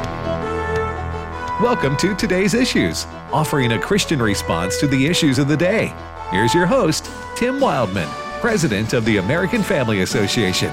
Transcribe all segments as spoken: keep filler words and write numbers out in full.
Welcome to Today's Issues, offering a Christian response to the issues of the day. Here's your host, Tim Wildman, President of the American Family Association.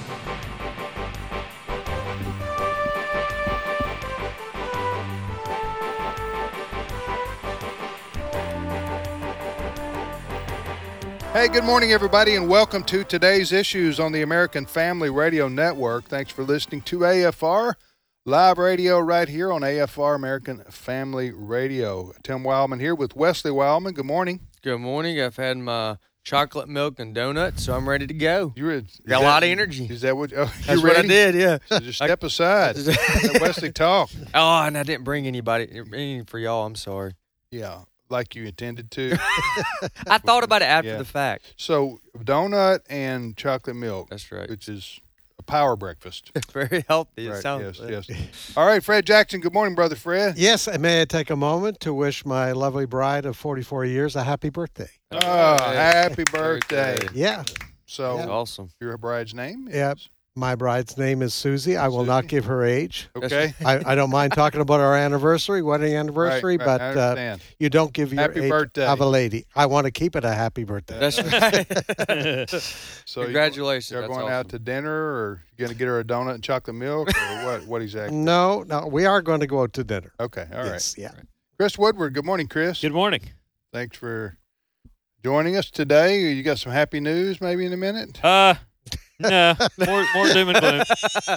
Hey, good morning, everybody, and welcome to Today's Issues on the American Family Radio Network. Thanks for listening to A F R Live Radio right here on A F R American Family Radio. Tim Wildman here with Wesley Wildman. Good morning. Good morning. I've had my chocolate milk and donuts, so I'm ready to go. You were, Got that, a lot of energy. Is that what? Oh, That's you what ready? I did. Yeah. So just step aside. Let Wesley talk. Oh, and I didn't bring anybody anything for y'all. I'm sorry. Yeah, like you intended to. I thought about it after Yeah. the fact. So donut and chocolate milk. That's right. Which is a power breakfast. Very healthy. It Right, sounds. yes, yes. All right, Fred Jackson. Good morning, Brother Fred. Yes, may I take a moment to wish my lovely bride of forty-four years a happy birthday? Oh, happy birthday. Birthday. Yeah, So, That's awesome. your bride's name? Yep. is- my bride's name is Susie. I will not Susie. give her age. Okay. I, I don't mind talking about our anniversary, wedding anniversary, Right, right, but I uh, understand. you don't give your Happy age birthday. of a lady. I want to keep it a happy birthday. That's right. So you- Congratulations. You're That's going awesome. out to dinner, or you going to get her a donut and chocolate milk, or what? What exactly? No, no, we are going to go out to dinner. Okay, all right. Yes, yeah. Chris Woodward. Good morning, Chris. Good morning. Thanks for joining us today. You got some happy news, maybe in a minute. Uh, no, more more doom and gloom.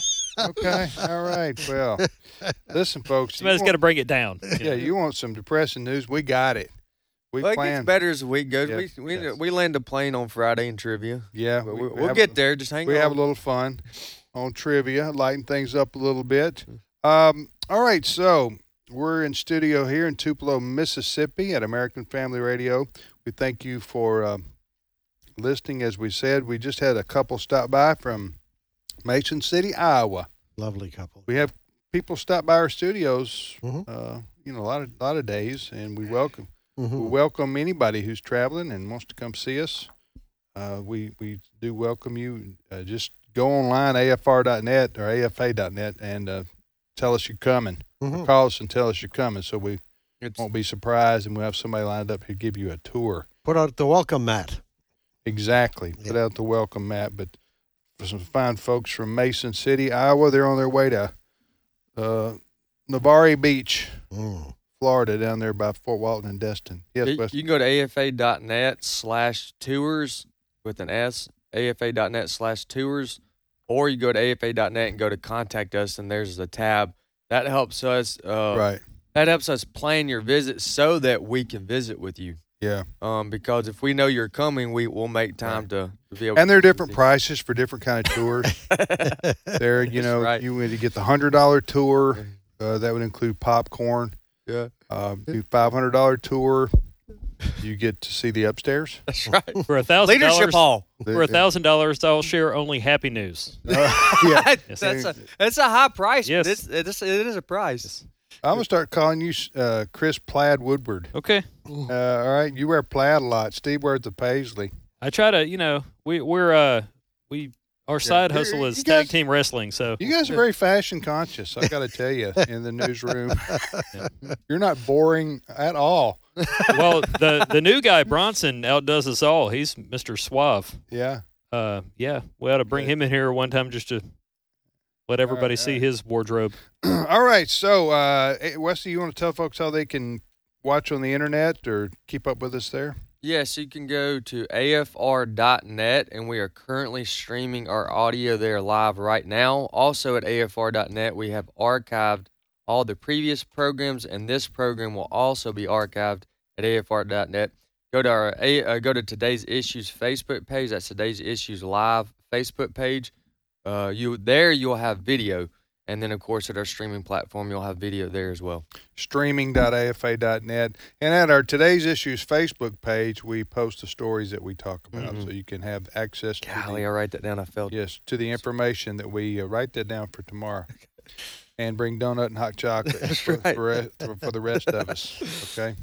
Okay, all right. Well, listen, folks. you Somebody's want- got to bring it down. Yeah, you want some depressing news? We got it. We Well, it gets planned. better as the week goes. Yes, we we, yes. we land a plane on Friday in trivia. Yeah, But we- we, we we'll have- get there. Just hang We on. have a little fun on trivia, lighten things up a little bit. Um, all right, so we're in studio here in Tupelo, Mississippi at American Family Radio. We thank you for uh, listening. As we said, we just had a couple stop by from Mason City, Iowa. Lovely couple. We have people stop by our studios, Mhm. uh, you know, a lot of lot of days, and we welcome Mhm. we welcome anybody who's traveling and wants to come see us. Uh, we we do welcome you. Uh, just go online, A F R dot net or A F A dot net, and uh, tell us you're coming. Mhm. Call us and tell us you're coming, so we It's, won't be surprised, and we'll have somebody lined up who give you a tour. Put out the welcome mat. Exactly. Put Yeah. out the welcome mat. But for some fine folks from Mason City, Iowa, they're on their way to uh, Navarre Beach, Mm. Florida, down there by Fort Walton and Destin. Yes, you, Wes. you can go to A F A dot net slash tours with an S, A F A dot net slash tours, or you go to A F A dot net and go to contact us, and there's a tab. That helps us. Uh, Right. That helps us plan your visit so that we can visit with you. Yeah. Um, because if we know you're coming, we will make time to, to be able. And there are to different prices for different kind of tours. there, you That's know, right. you would get the hundred dollar tour. Uh, that would include popcorn. Yeah, Uh, the five hundred dollar tour, you get to see the upstairs. that's right. For a thousand Leadership dollars, hall. for a thousand dollars, I'll share only happy news. Uh, yeah, that's a that's a high price. Yes. But it's, it's it is a price. I'm gonna start calling you uh, Chris Plaid Woodward. Okay, Uh, all right, you wear plaid a lot. Steve wears the paisley. I try to, you know, we we're uh we our side You're- hustle is you guys- tag team wrestling. So You guys are very fashion conscious. I got to tell you, in the newsroom, you're not boring at all. well, the the new guy Bronson outdoes us all. He's Mister Suave. Yeah. Uh, yeah, we ought to bring him in here one time just to let everybody right, see all right. his wardrobe. All right. So, uh, hey, Wesley, you want to tell folks how they can watch on the internet or keep up with us there? Yes, you can go to A F R dot net, and we are currently streaming our audio there live right now. Also at A F R dot net, we have archived all the previous programs, and this program will also be archived at A F R dot net. Go to our A- uh, go to Today's Issues Facebook page. That's Today's Issues Live Facebook page. Uh, you there you'll have video, and then of course at our streaming platform you'll have video there as well. streaming dot A F A dot net. And at our Today's Issues Facebook page, we post the stories that we talk about, Mhm. so you can have access to Golly, the, I write that down. I felt yes, to the information that we uh, write that down for tomorrow. And bring donut and hot chocolate That's for, right. for, for, for the rest of us. Okay.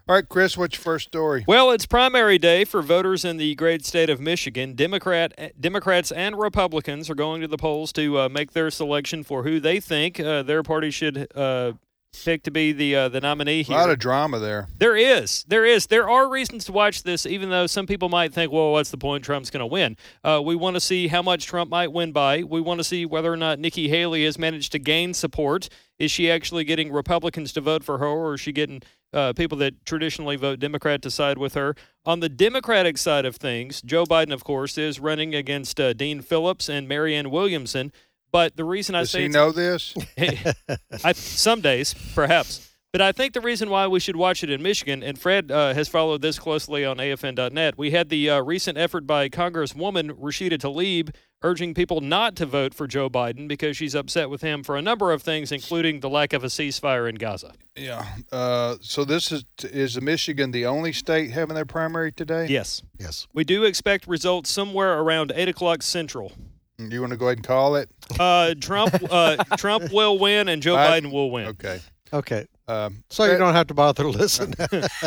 All right, Chris, what's your first story? Well, it's primary day for voters in the great state of Michigan. Democrat, Democrats and Republicans are going to the polls to uh, make their selection for who they think uh, their party should uh, pick to be the uh, the nominee A here. lot of drama there. There is. There is. There are reasons to watch this, even though some people might think, well, what's the point? Trump's going to win. Uh, we want to see how much Trump might win by. We want to see whether or not Nikki Haley has managed to gain support. Is she actually getting Republicans to vote for her, or is she getting uh, people that traditionally vote Democrat to side with her? On the Democratic side of things, Joe Biden, of course, is running against uh, Dean Phillips and Marianne Williamson. But the reason I Does say he it's- know this? I, some days, perhaps. But I think the reason why we should watch it in Michigan, and Fred uh, has followed this closely on A F N dot net, we had the uh, recent effort by Congresswoman Rashida Tlaib urging people not to vote for Joe Biden because she's upset with him for a number of things, including the lack of a ceasefire in Gaza. Yeah. Uh, so this is is Michigan the only state having their primary today? Yes. Yes. We do expect results somewhere around eight o'clock Central. You want to go ahead and call it? Uh, Trump uh, Trump will win, and Joe Biden- Biden will win. Okay. Okay. Um, So you Fred- don't have to bother to listen.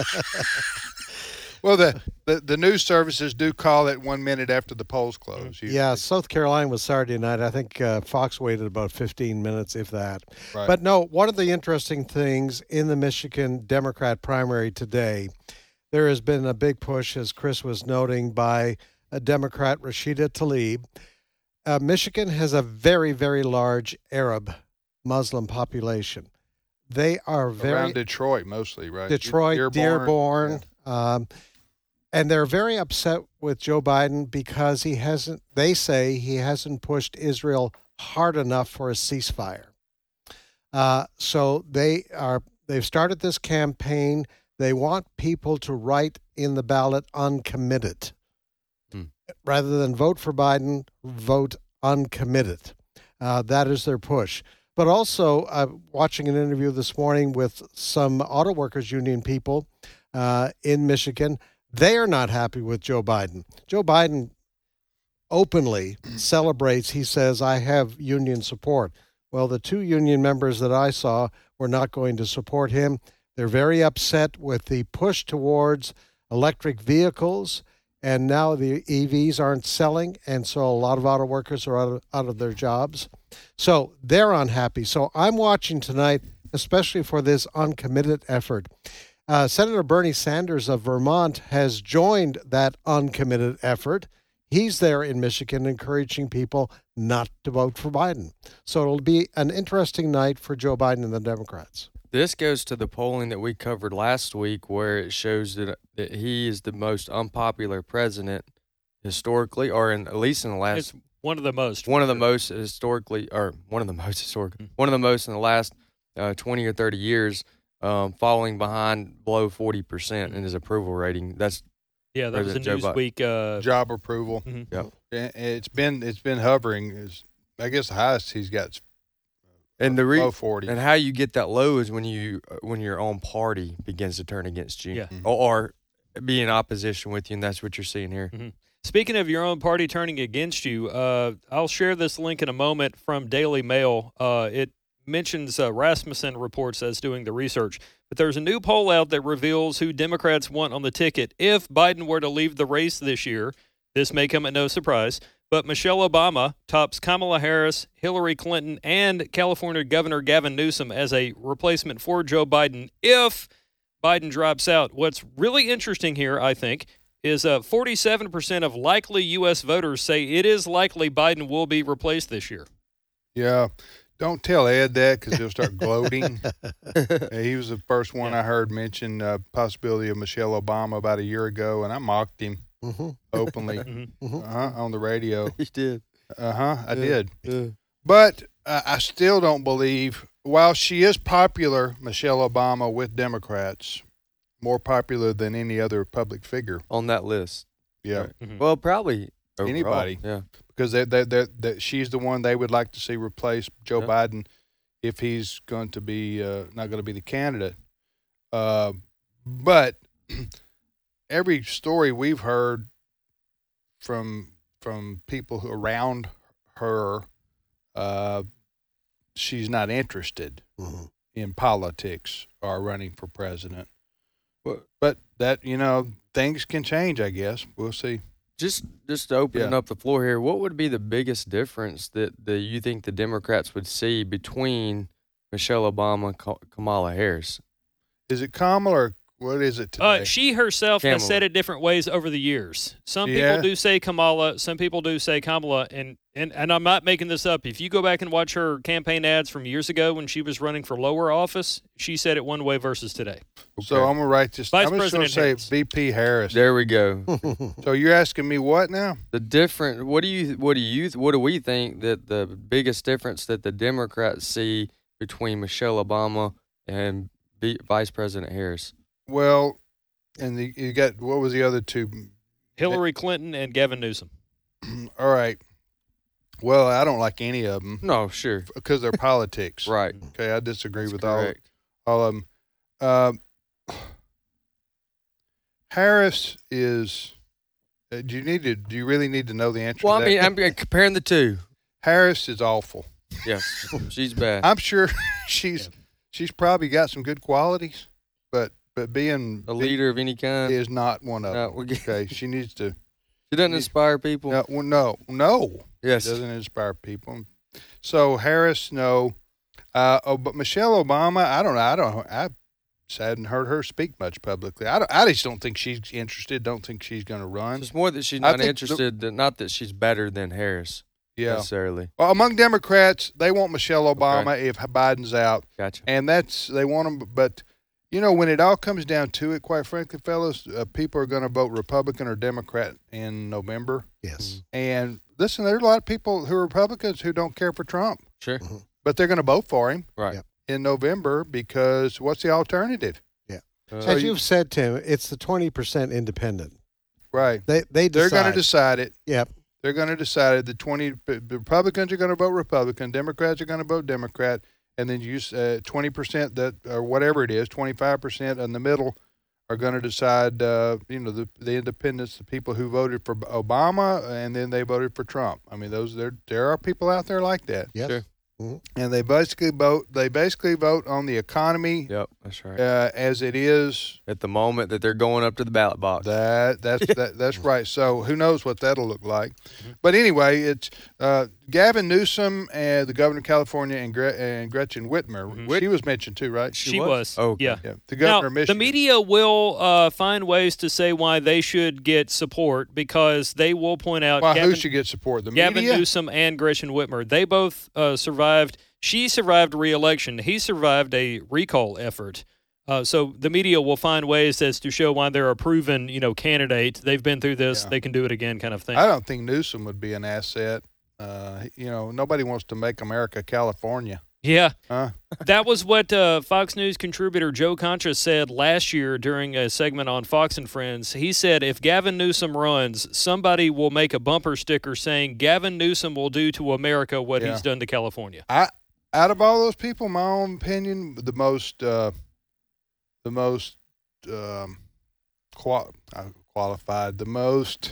Well, the, the, the news services do call it one minute after the polls close. usually. Yeah, South Carolina was Saturday night. I think uh, Fox waited about fifteen minutes, if that. Right. But no, one of the interesting things in the Michigan Democrat primary today, there has been a big push, as Chris was noting, by a Democrat, Rashida Tlaib. Uh, Michigan has a very, very large Arab Muslim population. They are very Around Detroit mostly, right? Detroit, Dearborn, um, and they're very upset with Joe Biden because he hasn't, they say he hasn't pushed Israel hard enough for a ceasefire. Uh, so they are, they've started this campaign. They want people to write in the ballot uncommitted. Hmm. Rather than vote for Biden, vote uncommitted. Uh, that is their push. But also, uh, watching an interview this morning with some auto workers union people uh, in Michigan, they are not happy with Joe Biden. Joe Biden openly celebrates, he says, I have union support. Well, the two union members that I saw were not going to support him. They're very upset with the push towards electric vehicles, and now the E Vs aren't selling, and so a lot of auto workers are out of, out of their jobs. So they're unhappy. So I'm watching tonight, especially for this uncommitted effort. Uh, Senator Bernie Sanders of Vermont has joined that uncommitted effort. He's there in Michigan encouraging people not to vote for Biden. So it'll be an interesting night for Joe Biden and the Democrats. This goes to the polling that we covered last week, where it shows that, that he is the most unpopular president historically, or in, at least in the last It's one of the most. one of the most historically, or one of the most historic, one of the most in the last uh, twenty or thirty years, um, falling behind below forty percent in his approval rating. That's Yeah, that was a President Joe Biden. Newsweek. Uh, Job approval. mhm. Yep. And It's been it's been hovering. Is I guess the highest he's got is and the re- low forty. and how you get that low is when you uh, when your own party begins to turn against you, Yeah. or, or be in opposition with you, and that's what you're seeing here. Speaking of your own party turning against you, uh, I'll share this link in a moment from Daily Mail. Uh, it mentions uh, Rasmussen reports as doing the research, but there's a new poll out that reveals who Democrats want on the ticket if Biden were to leave the race this year. This may come at no surprise, but Michelle Obama tops Kamala Harris, Hillary Clinton, and California Governor Gavin Newsom as a replacement for Joe Biden if Biden drops out. What's really interesting here, I think, is uh, forty-seven percent of likely U S voters say it is likely Biden will be replaced this year. Yeah. Don't tell Ed that because he'll start gloating. Uh, he was the first one I heard mention uh, possibility of Michelle Obama about a year ago, and I mocked him Mm-hmm. openly Mhm. uh-huh, on the radio. He did. Uh-huh, I Yeah. did. Yeah. But uh, I still don't believe, while she is popular, Michelle Obama, with Democrats, more popular than any other public figure. On that list. Yeah. Right. Mhm. Well, probably overall. Anybody. Yeah. Because they, they, they, they, she's the one they would like to see replace Joe Yeah. Biden if he's going to be uh, not going to be the candidate. Uh, but every story we've heard from from people who around her, uh, she's not interested Mm-hmm. in politics or running for president. Well, But that, you know, things can change, I guess. We'll see. Just just opening Yeah. up the floor here, what would be the biggest difference that the you think the Democrats would see between Michelle Obama and Ka- Kamala Harris? Is it Kamala or what is it today? Uh, she herself has Kamala. said it different ways over the years. Some She people has? do say Kamala, some people do say Kamala, and, and, and I'm not making this up. If you go back and watch her campaign ads from years ago when she was running for lower office, she said it one way versus today. So I'm going to write this. Vice I'm just going President to say Harris. V P Harris. There we go. So you're asking me what now? The different. What do you? What do you? What do we think that the biggest difference that the Democrats see between Michelle Obama and B, Vice President Harris? Well, and the, you got, what was the other two? Hillary Clinton and Gavin Newsom. All right. Well, I don't like any of them No, sure, because they're politics. right. Okay, I disagree That's with all correct. all of them. Um, Harris is. Uh, do you need to? Do you really need to know the answer? Well, to I mean, that? I'm comparing the two. Harris is awful. Yes, she's bad. I'm sure she's she's probably got some good qualities, but but being A leader of any kind. is not one of No, them. we're good. Okay, she needs to. She doesn't inspire people. No, well, no, no. Yes. It doesn't inspire people. So Harris, no. Uh, oh, but Michelle Obama, I don't know. I don't. I hadn't heard her speak much publicly. I don't, I just don't think she's interested. Don't think she's going to run. It's more that she's I not think the- interested. that not that she's better than Harris Yeah. necessarily. Well, among Democrats, they want Michelle Obama if Biden's out, Gotcha. and that's they want him. But you know, when it all comes down to it, quite frankly, fellas, uh, people are going to vote Republican or Democrat in November. Yes. And listen, there's a lot of people who are Republicans who don't care for Trump, Sure. but they're going to vote for him Right. Yep. in November because what's the alternative? Uh, So As you- you've said, Tim, it's the twenty percent independent. Right. They they They're decide. going to decide it. Yep. They're going to decide it. The twenty the Republicans are going to vote Republican, Democrats are going to vote Democrat, and then you uh, twenty percent that or whatever it is, twenty-five percent in the middle are going to decide. Uh, you know, the the independents, the people who voted for Obama, and then they voted for Trump. I mean, those there there are people out there like that, Yes. Sure. and they basically vote. They basically vote on the economy Yep, that's right. uh, as it is. At the moment that they're going up to the ballot box. That that's that, that's right. So who knows what that'll look like? But anyway, it's uh, Gavin Newsom and the governor of California and, Gre- and Gretchen Whitmer. Mhm. She was mentioned too, right? She, was? was. Oh, okay. Yeah. Yeah, the Now, governor of the Michigan. media will uh, find ways to say why they should get support because they will point out Why, Gavin, who should get support? The Gavin media. Newsom and Gretchen Whitmer. They both uh, survived. She survived re-election. He survived a recall effort. Uh, so the media will find ways as to show why they're a proven, you know, candidate. They've been through this. Yeah. They can do it again, kind of thing. I don't think Newsom would be an asset. Uh, you know, nobody wants to make America California. Yeah. Huh? That was what uh, Fox News contributor Joe Concha said last year during a segment on Fox and Friends. He said if Gavin Newsom runs, somebody will make a bumper sticker saying Gavin Newsom will do to America what Yeah. he's done to California. I out of all those people, my own opinion, the most uh, the most um, qual- uh, qualified, the most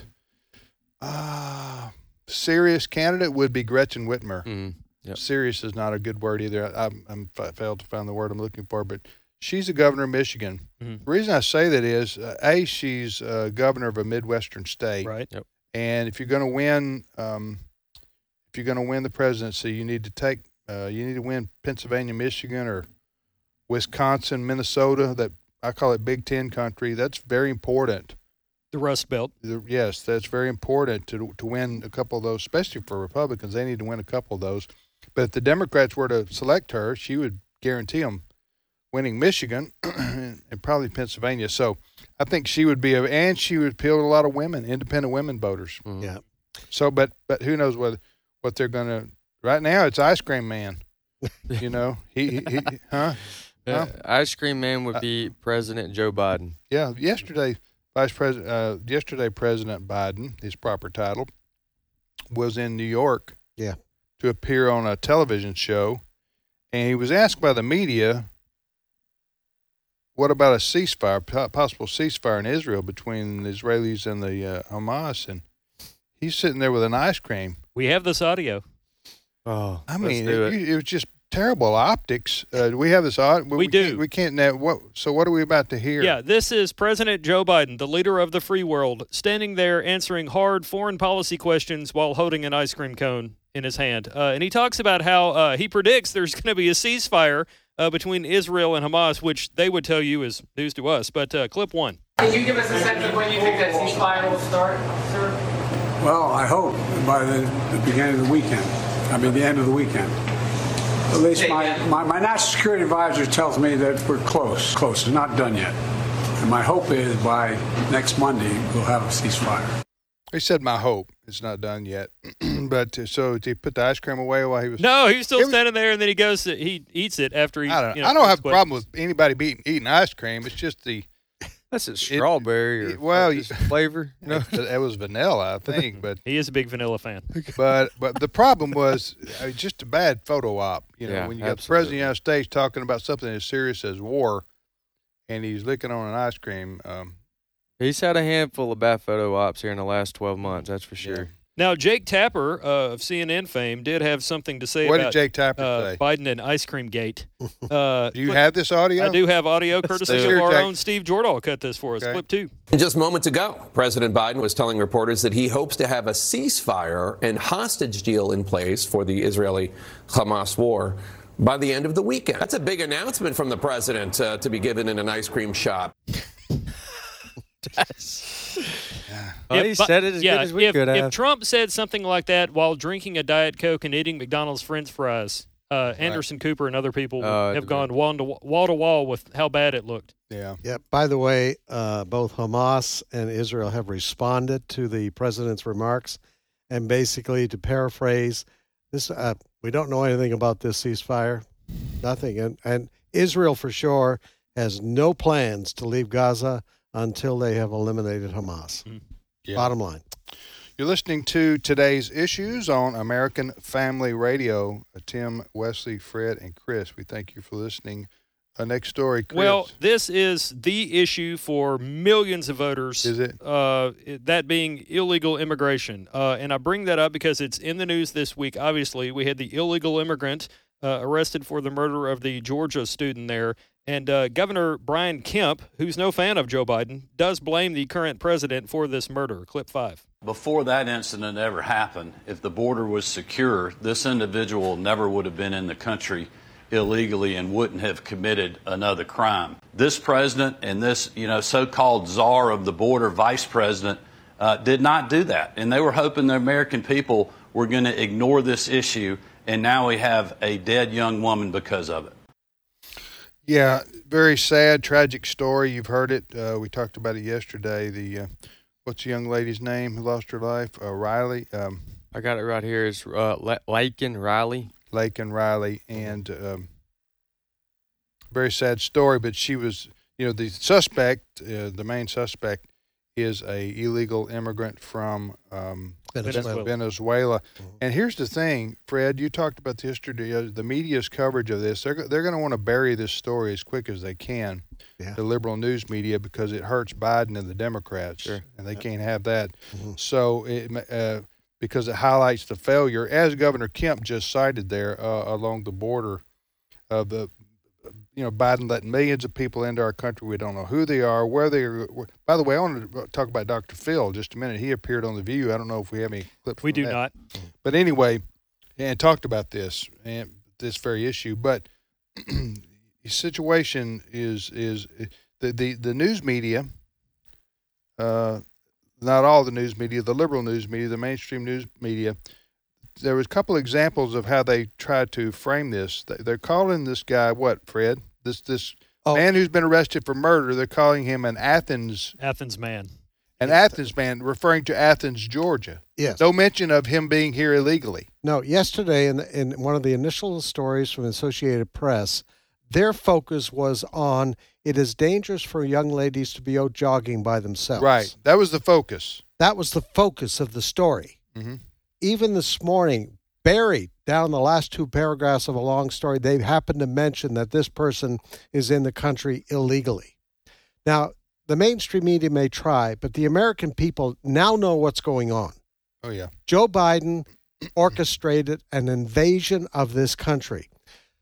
uh, serious candidate would be Gretchen Whitmer. Mm, yep. Serious is not a good word either. I, I'm, I'm I failed to find the word I'm looking for, but she's the governor of Michigan. Mhm. The reason I say that is, uh, a she's uh, governor of a Midwestern state, Right. and if you're going to win, um, if you're going to win the presidency, you need to take, uh, you need to win Pennsylvania, Michigan, or Wisconsin, Minnesota. That I call it Big Ten country. That's very important. The Rust Belt. The- Yes, that's very important to to win a couple of those, especially for Republicans. They need to win a couple of those. But if the Democrats were to select her, she would guarantee them winning Michigan and probably Pennsylvania. So I think she would be a, and she would appeal to a lot of women, independent women voters. Mhm. Yeah. So, but but who knows what what they're gonna. Right now, it's Ice Cream Man. You know, he, he, he huh? Uh, Huh? Ice Cream Man would Uh, be President Joe Biden. Yeah. Yesterday, Vice President. Uh, yesterday, President Biden, his proper title, was in New York. Yeah. To appear on a television show, and he was asked by the media, "What about a ceasefire, po- possible ceasefire in Israel between the Israelis and the uh, Hamas?" And he's sitting there with an ice cream. We have this audio. Oh, I let's mean, do it, it. it was just terrible optics. Uh, do we have this? Aud- We we do. Can't, we can't. Now, what? So what are we about to hear? Yeah, this is President Joe Biden, the leader of the free world, standing there answering hard foreign policy questions while holding an ice cream cone in his hand. Uh, and he talks about how uh, he predicts there's going to be a ceasefire uh, between Israel and Hamas, which they would tell you is news to us. But uh, clip one. Can you give us a sense of when you think that ceasefire will start, sir? Well, I hope by the, the beginning of the weekend. I mean, the end of the weekend. At least my, my, my national security advisor tells me that we're close. Close. It's not done yet. And my hope is by next Monday, we'll have a ceasefire. He said, "My hope it's not done yet." But uh, so did he put the ice cream away while he was? No, he was still It was- standing there, and then he goes, to, he eats it after he. I don't. You know. know, I don't have a questions. problem with anybody beating, eating ice cream. It's just the That's a strawberry it- or well, just flavor. You know? it was vanilla, I think. But He is a big vanilla fan. but but the problem was uh, just a bad photo op. You know, Yeah, when you got the absolutely. president of the United States talking about something as serious as war, and he's licking on an ice cream. Um, He's had a handful of bad photo ops here in the last twelve months. That's for sure. Now, Jake Tapper uh, of C N N fame did have something to say what about did Jake Tapper uh, say? Biden and ice cream gate. Uh, Do you clip- have this audio? I do have audio courtesy Sure, of our Jake. own Steve Jordahl cut this for us. Okay. Clip two. And just moments ago, President Biden was telling reporters that he hopes to have a ceasefire and hostage deal in place for the Israeli-Hamas war by the end of the weekend. That's a big announcement from the president uh, to be given in an ice cream shop. Oh, he If Bi- said it as yeah, good as we if, could if have. Trump said something like that while drinking a Diet Coke and eating McDonald's French fries, uh, Anderson Cooper and other people would Oh, have it- gone wall to wall to wall with how bad it looked. Yeah. Yeah. By the way, uh, both Hamas and Israel have responded to the president's remarks, and basically, to paraphrase, this uh, we don't know anything about this ceasefire, nothing, and and Israel for sure has no plans to leave Gaza until they have eliminated Hamas. Yeah. Bottom line. You're listening to today's issues on American Family Radio. Uh, Tim, Wesley, Fred, and Chris, we thank you for listening. Uh, next story, Chris. Well, this is the issue for millions of voters. Is it? Uh, it- that being illegal immigration. Uh, and I bring that up because it's in the news this week. Obviously, we had the illegal immigrant uh, arrested for the murder of the Georgia student there. And uh, Governor Brian Kemp, who's no fan of Joe Biden, does blame the current president for this murder. Clip five. Before that incident ever happened, if the border was secure, this individual never would have been in the country illegally and wouldn't have committed another crime. This president and this, you know, so-called czar of the border, vice president, uh, did not do that. And they were hoping the American people were going to ignore this issue, and now we have a dead young woman because of it. Yeah, very sad, tragic story. You've heard it. Uh, we talked about it yesterday. The uh, what's the young lady's name who lost her life? Uh, Riley, um, I got it right here. It's uh, La- Laken Riley. Lake and Riley, and um, very sad story. But she was, you know, the suspect, uh, the main suspect, is a illegal immigrant from um, Venezuela. Venezuela. And here's the thing, Fred, you talked about this yesterday. Uh, the media's coverage of this, they're, they're going to want to bury this story as quick as they can, Yeah. the liberal news media, because it hurts Biden and the Democrats, Sure. and they can't have that. So it, uh, because it highlights the failure, as Governor Kemp just cited there, uh, along the border of the, you know, Biden letting millions of people into our country. We don't know who they are, where they are. By the way, I want to talk about Doctor Phil just a minute. He appeared on The View. I don't know if we have any clips. We from do that. not. But anyway, and talked about this and this very issue. But the situation is is the the, the news media, uh, not all the news media, the liberal news media, the mainstream news media. There was a couple examples of how they tried to frame this. They- They're calling this guy what, Fred? This this Oh. man who's been arrested for murder. They're calling him an Athens Athens man. an Athens man, referring to Athens, Georgia. Yes. No mention of him being here illegally. No, yesterday in in one of the initial stories from Associated Press, their focus was on it is dangerous for young ladies to be out jogging by themselves. Right. That was the focus. That was the focus of the story. Mhm. Even this morning, buried down the last two paragraphs of a long story, they happen to mention that this person is in the country illegally. Now, the mainstream media may try, but the American people now know what's going on. Oh, yeah. Joe Biden orchestrated an invasion of this country.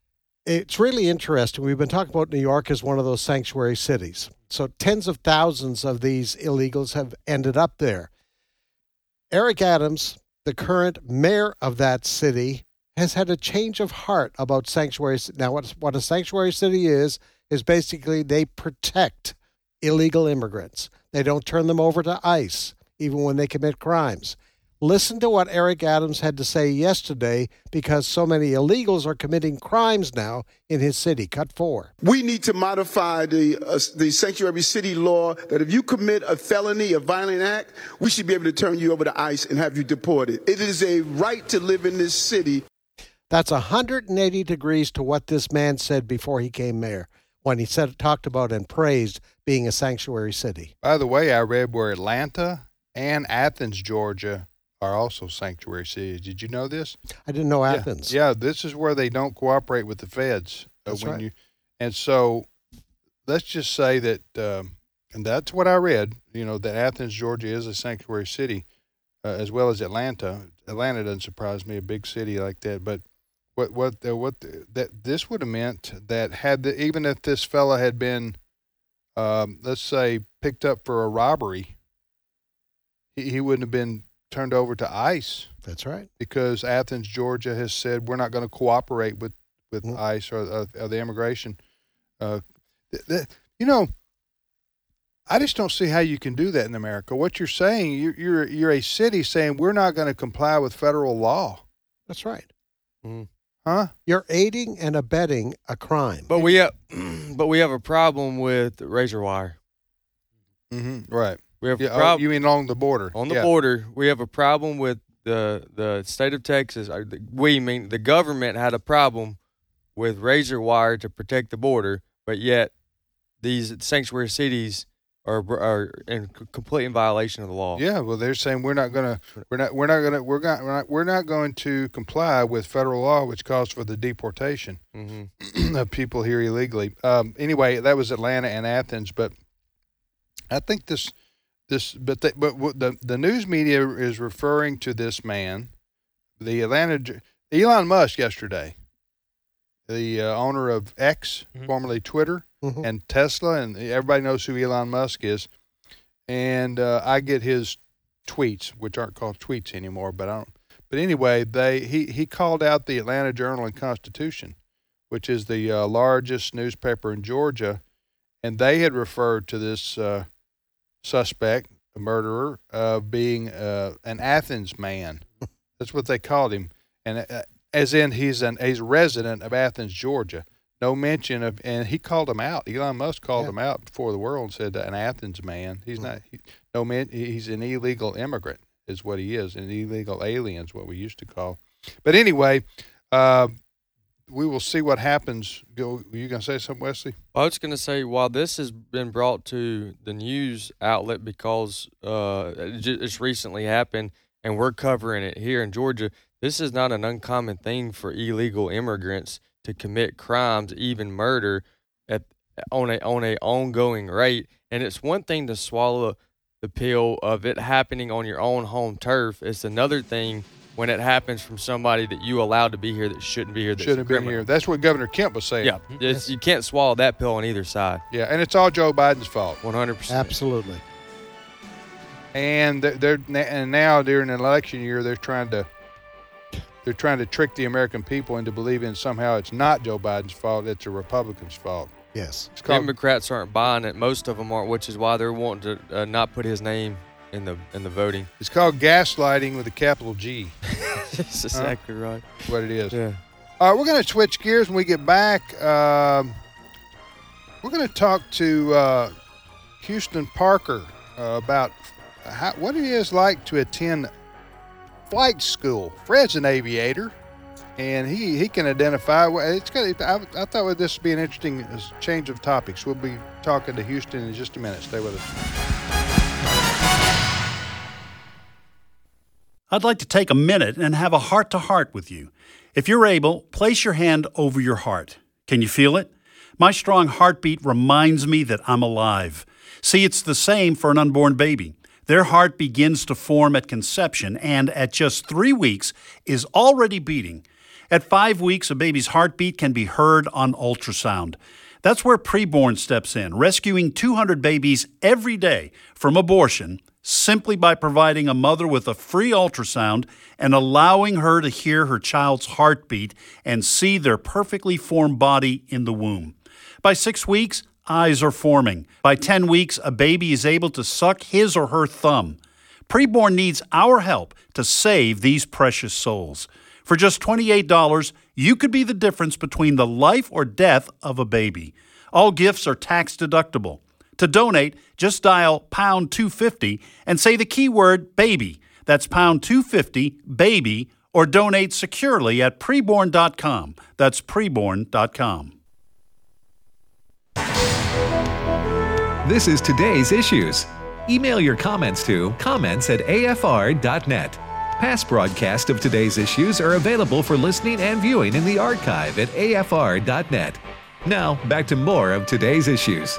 It's really interesting. We've been talking about New York as one of those sanctuary cities. So tens of thousands of these illegals have ended up there. Eric Adams, the current mayor of that city, has had a change of heart about sanctuaries. Now, what, what a sanctuary city is, is basically they protect illegal immigrants. They don't turn them over to ICE, even when they commit crimes. Listen to what Eric Adams had to say yesterday, because so many illegals are committing crimes now in his city. Cut four. We need to modify the uh, the sanctuary city law that if you commit a felony, a violent act, we should be able to turn you over to ICE and have you deported. It is a right to live in this city. That's one hundred eighty degrees to what this man said before he came mayor, when he said talked about and praised being a sanctuary city. By the way, I read where Atlanta and Athens, Georgia, are also sanctuary cities. Did you know this? I didn't know Athens. Yeah, yeah, this is where they don't cooperate with the feds. Uh, That's when right. You, and so let's just say that, um, and that's what I read, you know, that Athens, Georgia is a sanctuary city, uh, as well as Atlanta. Atlanta doesn't surprise me, a big city like that. But what what uh, what the, that this would have meant that had the, even if this fella had been, um, let's say, picked up for a robbery, he, he wouldn't have been turned over to ICE. That's right. Because Athens, Georgia has said we're not going to cooperate with, with mm-hmm. ICE or, or, or the immigration. Uh, th- th- you know, I just don't see how you can do that in America. What you're saying, you're you're, you're a city saying we're not going to comply with federal law. That's right. Mm. Huh? You're aiding and abetting a crime. But we have, but we have a problem with razor wire. Mm-hmm. Right. We have yeah, a prob- oh, you mean along the border? On the yeah. border, we have a problem with the the state of Texas. We mean the government had a problem with razor wire to protect the border, but yet these sanctuary cities are are in complete in violation of the law. Yeah, well, they're saying we're not gonna we're not we're not gonna we're not we're not, we're not going to comply with federal law, which calls for the deportation mm-hmm. of people here illegally. Um, anyway, that was Atlanta and Athens, but I think this. This, but they, but the the news media is referring to this man, the Atlanta Elon Musk yesterday, the uh, owner of X, mm-hmm. formerly Twitter, mm-hmm. and Tesla, and everybody knows who Elon Musk is. And uh, I get his tweets, which aren't called tweets anymore, but I don't. But anyway, they he he called out the Atlanta Journal and Constitution, which is the uh, largest newspaper in Georgia, and they had referred to this. Uh, suspect, a murderer, uh, being uh, an Athens man. That's what they called him, and uh, as in he's an he's a resident of Athens, Georgia. No mention of, and he called him out. Elon Musk called yeah. him out before the world and said that an Athens man. He's mm-hmm. not. He, no man. He's an illegal immigrant, is what he is. An illegal alien is what we used to call. But anyway. Uh, We will see what happens. Go. Were you going to say something, Wesley? I was going to say, while this has been brought to the news outlet because uh, it just recently happened, and we're covering it here in Georgia, this is not an uncommon thing for illegal immigrants to commit crimes, even murder, at on a on a ongoing rate. And it's one thing to swallow the pill of it happening on your own home turf. It's another thing when it happens from somebody that you allowed to be here that shouldn't be here. That shouldn't have been here. That's what Governor Kemp was saying. Yeah, it's, you can't swallow that pill on either side. Yeah, and it's all Joe Biden's fault. one hundred percent. Absolutely. And they're, they're and now during an election year, they're trying to they're trying to trick the American people into believing somehow it's not Joe Biden's fault; it's a Republican's fault. Yes, it's called, Democrats aren't buying it. Most of them aren't, which is why they're wanting to uh, not put his name in the in the voting. It's called gaslighting with a capital G. That's exactly huh? right. That's what it is. Yeah. All right, we're going to switch gears when we get back. Um, we're going to talk to uh, Houston Parker uh, about how, what it is like to attend flight school. Fred's an aviator, and he, he can identify. It's gonna, I, I thought this would be an interesting change of topics. We'll be talking to Houston in just a minute. Stay with us. I'd like to take a minute and have a heart-to-heart with you. If you're able, place your hand over your heart. Can you feel it? My strong heartbeat reminds me that I'm alive. See, it's the same for an unborn baby. Their heart begins to form at conception and at just three weeks is already beating. At five weeks, a baby's heartbeat can be heard on ultrasound. That's where Preborn steps in, rescuing two hundred babies every day from abortion simply by providing a mother with a free ultrasound and allowing her to hear her child's heartbeat and see their perfectly formed body in the womb. By six weeks, eyes are forming. By ten weeks, a baby is able to suck his or her thumb. Preborn needs our help to save these precious souls. For just twenty-eight dollars, you could be the difference between the life or death of a baby. All gifts are tax deductible. To donate, just dial pound two fifty and say the keyword baby. That's pound two fifty, baby, or donate securely at preborn dot com. That's preborn dot com. This is today's issues. Email your comments to comments at a f r dot net. Past broadcasts of today's issues are available for listening and viewing in the archive at a f r dot net. Now, back to more of today's issues.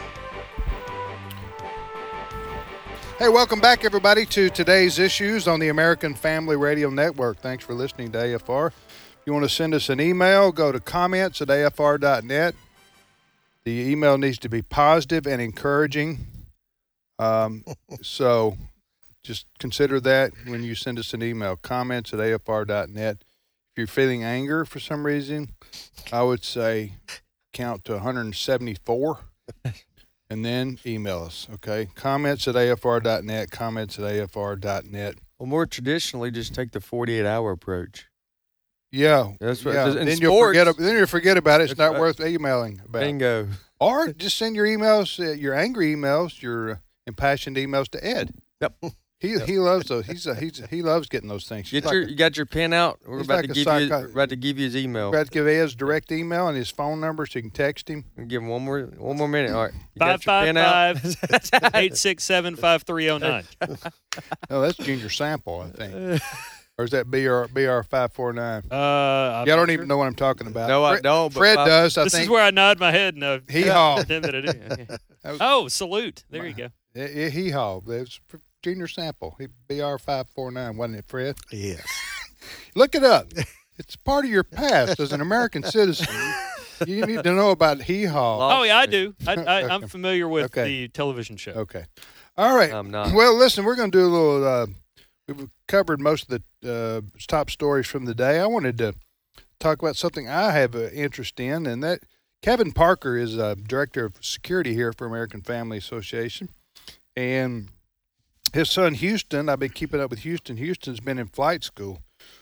Hey, welcome back, everybody, to today's issues on the American Family Radio Network. Thanks for listening to A F R. If you want to send us an email, go to comments at a f r dot net. The email needs to be positive and encouraging. Um, so just consider that when you send us an email, comments at a f r dot net. If you're feeling anger for some reason, I would say count to one hundred seventy-four. And then email us, okay? Comments at a f r dot net, comments at a f r dot net. Well, more traditionally, just take the forty-eight hour approach. Yeah. That's right. Yeah. In Then, sports, you'll forget, then you'll forget about it. It's not right. worth emailing about. Bingo. Or just send your emails, uh, your angry emails, your impassioned emails to Ed. Yep. He Yep. he loves those. He's a, he's he loves getting those things. He's Get like your, a- you got your pen out? We're he's about like to a give you psycho- about to give you his email. About to give Ed's direct email and his phone number so you can text him. Give him one more one more minute. All right. You Five got your five pen out? five eight six seven five three zero nine. Oh, that's Junior Sample, I think. Or is that B R B R five four nine? Uh, I'm Y'all don't not even sure. know what I'm talking about. No, I Fred, don't, but Fred five- does. I This think is where I nod my head and uh, He haw. pretend that I do. That was- Oh, salute! There you go. Yeah, yeah, he hauled. It was for Junior Sample. He, B R five four nine, wasn't it, Fred? Yes. Look it up. It's part of your past as an American citizen. You need to know about hee haw. Oh yeah, I do. I, I, I'm Okay. familiar with Okay. the television show. Okay. All right. I'm not. Well, listen, we're going to do a little. Uh, we've covered most of the uh, top stories from the day. I wanted to talk about something I have an interest in, and that Kevin Parker is uh, director of security here for American Family Association, and his son Houston. I've been keeping up with Houston. Houston's been in flight school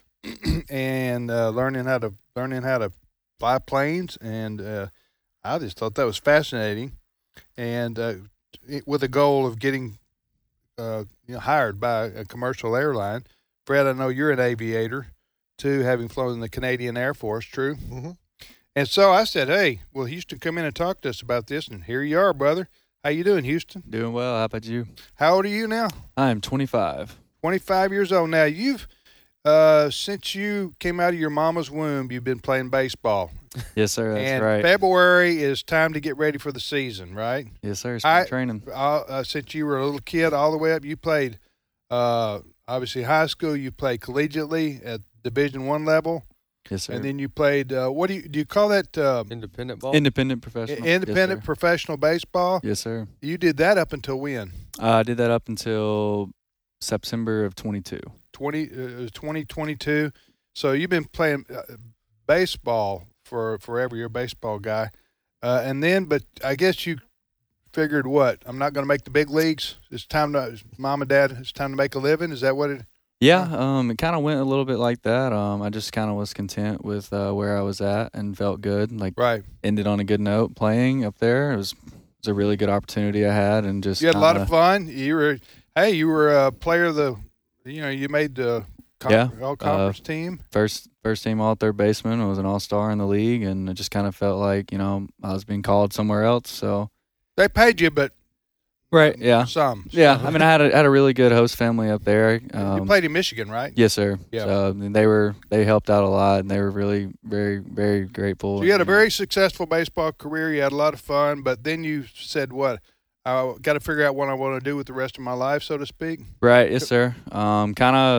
and uh, learning how to learning how to fly planes, and uh, I just thought that was fascinating, and uh, it, with the goal of getting uh, you know, hired by a commercial airline. Fred, I know you're an aviator too, having flown in the Canadian Air Force. True. Mm-hmm. And so I said, "Hey, will Houston come in and talk to us about this?" And here you are, brother. How you doing, Houston? Doing well. How about you? How old are you now? I am twenty-five. twenty-five years old. Now, you've, uh, since you came out of your mama's womb, you've been playing baseball. Yes, sir. That's and right. February is time to get ready for the season, right? Yes, sir. Spring I- training. Uh, uh, since you were a little kid all the way up, you played, uh, obviously, high school. You played collegiately at Division One level. Yes, sir. And then you played, uh, what do you, do you call that? Uh, Independent ball. Independent professional. independent Yes, sir. professional baseball? Yes, sir. You did that up until when? Uh, I did that up until September of twenty-two. twenty, uh, twenty twenty-two. So you've been playing uh, baseball for forever. You're a baseball guy. Uh, and then, but I guess you figured what? I'm not going to make the big leagues. It's time to, mom and dad, it's time to make a living. Is that what it Yeah, um, it kind of went a little bit like that. Um, I just kind of was content with uh, where I was at and felt good. Like, right. ended on a good note playing up there. It was it was a really good opportunity I had, and just You had a lot of kinda- fun. You were, hey, you were a player of the, you know, you made the con- Yeah, all conference uh, team. First first team all third baseman. I was an all star in the league, and it just kind of felt like, you know, I was being called somewhere else. So They paid you, but right, yeah, some. yeah. I mean, I had a had a really good host family up there. Um, you played in Michigan, right? Yes, sir. Yeah. So, I mean, they were they helped out a lot, and they were really very very grateful. So you had a and, very successful baseball career. You had a lot of fun, but then you said, "What? I got to figure out what I want to do with the rest of my life, so to speak." right. Yes, sir. Um, kind of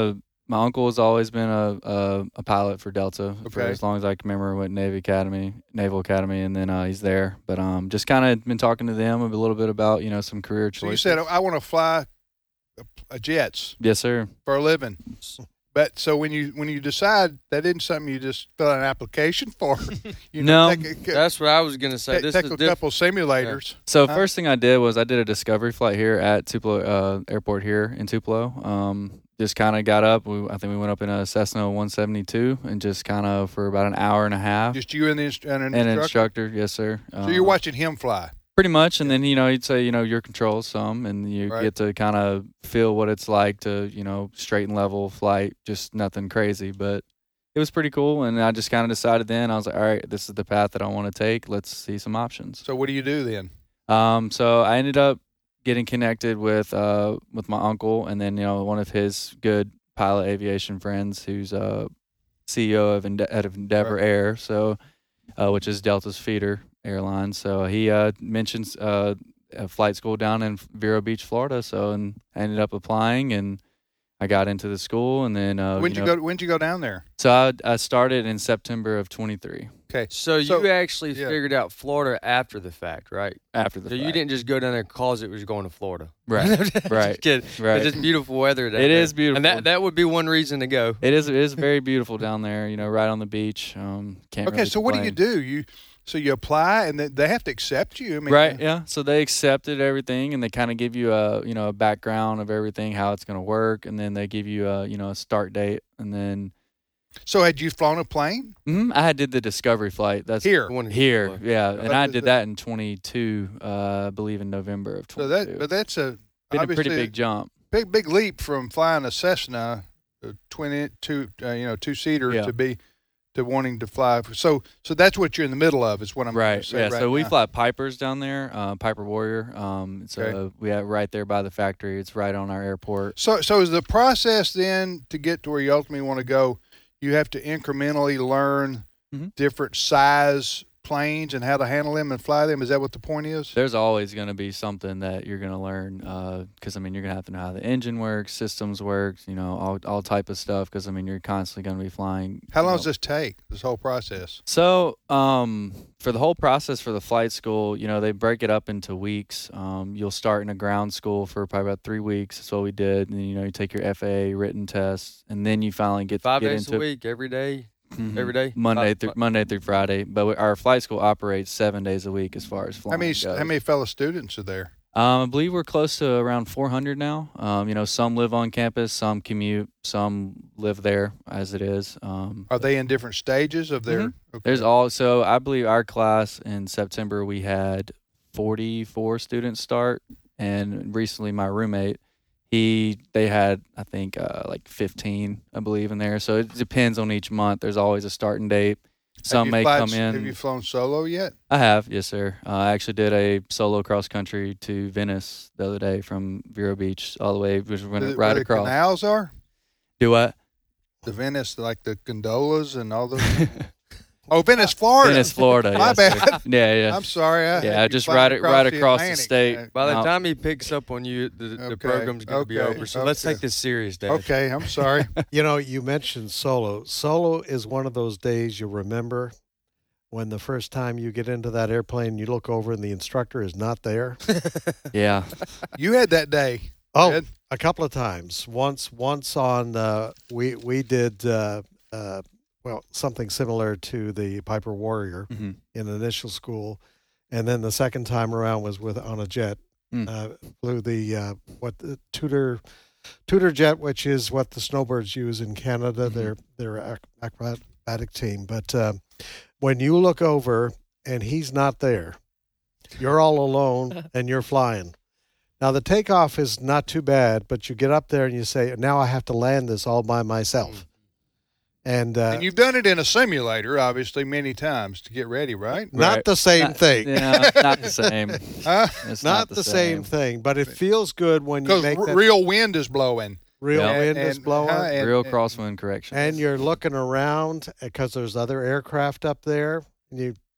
my uncle has always been a a, a pilot for Delta for Okay. as long as I can remember. Went Navy Academy, Naval Academy, and then uh, he's there. But um, just kind of been talking to them a little bit about you know some career So choices. you said, I want to fly a, a jets Yes, sir. for a living. But so when you when you decide, that isn't something you just fill out an application for. You No. take a, That's what I was gonna say. take, This take is a diff- couple simulators. So Huh? first thing I did was I did a discovery flight here at Tupelo uh, Airport here in Tupelo. Um, just kind of got up. We, I think we went up in a Cessna one seventy-two and just kind of for about an hour and a half. Just you and the inst- and an and an instructor. instructor, yes, sir. So you're Um, watching him fly. Pretty much, and then you know he'd say you know your control some, and you Right. get to kind of feel what it's like to you know straight and level flight, just nothing crazy, but it was pretty cool. And I just kind of decided then I was like, all right, this is the path that I want to take. Let's see some options. So what do you do then? Um, so I ended up getting connected with uh with my uncle, and then you know one of his good pilot aviation friends, who's uh C E O of Ende- of Endeavor Right. Air, so uh, which is Delta's feeder airline. So he uh, mentions uh, a flight school down in Vero Beach, Florida. So and I ended up applying, and I got into the school, and then uh, When'd you, you know, go? When'd you go down there? So I, I started in September of twenty-three. Okay. So, So- you actually yeah. figured out Florida after the fact, right? After the So you fact. didn't just go down there because it was going to Florida, Right, right, Just kidding. right. It's just beautiful weather. Down It there. is beautiful. and that that would be one reason to go. It is it is very beautiful down there. You know, right on the beach. Um, can't Okay. really So what do you complain. do? You so you apply and they, they have to accept you. I mean, Right, yeah. So they accepted everything, and they kind of give you a you know a background of everything, how it's going to work, and then they give you a you know a start date, and then So had you flown a plane? mm, I had did the discovery flight. That's Here. The one in here, Tupelo. yeah, But and I the- did that in twenty-two, uh, I believe in November of So twenty-two. that but that's a Been a obviously pretty big jump. big big leap from flying a Cessna, a twenty two uh, you know two seater Yeah. to be to wanting to fly. So so that's what you're in the middle of is what I'm Right, Say yeah. right so we now. fly Pipers down there, uh, Piper Warrior. Um, it's Okay. uh, we have right there by the factory. It's right on our airport. So so is the process then to get to where you ultimately want to go? You have to incrementally learn Mhm. different size planes and how to handle them and fly them. Is that what the point is? There's always going to be something that you're going to learn because I mean you're going to have to know how the engine works, systems works, you know, all all type of stuff. Because I mean you're constantly going to be flying. How you long know. does this take? This whole process? So, um, for the whole process for the flight school, you know, they break it up into weeks. Um, you'll start in a ground school for probably about three weeks. That's what we did. And then, you know, you take your F A A written test, and then you finally get Five get days into a week, every day. Mhm. every day? Monday Five- through Monday through Friday. But we, our flight school operates seven days a week as far as flying How many goes. how many fellow students are there? Um, I believe we're close to around four hundred now. Um, you know, some live on campus, some commute, some live there as it is. Um, Are they in different stages of their? Mhm. Okay. There's also, I believe our class in September, we had forty-four students start. And recently my roommate, he, they had, I think, uh, like fifteen, I believe, in there. So it depends on each month. There's always a starting date. Have Some you may flied- come in. Have you flown solo yet? I have, yes, sir. Uh, I actually did a solo cross country to Venice the other day from Vero Beach all the way, which went Where the- right where the across. canals are? Do what? The Venice, like the gondolas and all those. Oh, Venice, Florida. Venice, Florida. My yes, bad. sir. Yeah, yeah. I'm sorry. I Yeah, had you just flying right- right across the Atlantic. state. Uh, By the No. time he picks up on you, the, the Okay, program's going to be okay, over. So let's okay. take this serious, Dad. Okay, I'm sorry. You know, you mentioned solo. Solo is one of those days you remember when the first time you get into that airplane, you look over and the instructor is not there. Yeah. You had that day. Oh, Ed? a couple of times. Once, once on uh, we we did uh, uh, well something similar to the Piper Warrior hmm in initial school, and then the second time around was with on a jet. Mm. Uh, flew the uh, what the Tudor Tudor jet, which is what the snowbirds use in Canada. Mhm. They're they're ac- acrobatic team. But uh, when you look over and he's not there, you're all alone and you're flying. Now the takeoff is not too bad, but you get up there and you say, "Now I have to land this all by myself." And, uh, And you've done it in a simulator, obviously, many times to get ready, right? not Right. the same Not- thing. Yeah, not the same. Huh? It's Not, the, same. thing, but it feels good when you Because make that real wind is blowing. real Yeah. wind And- is blowing. huh, and- Real and- crosswind correction. And you're looking around because there's other aircraft up there. And you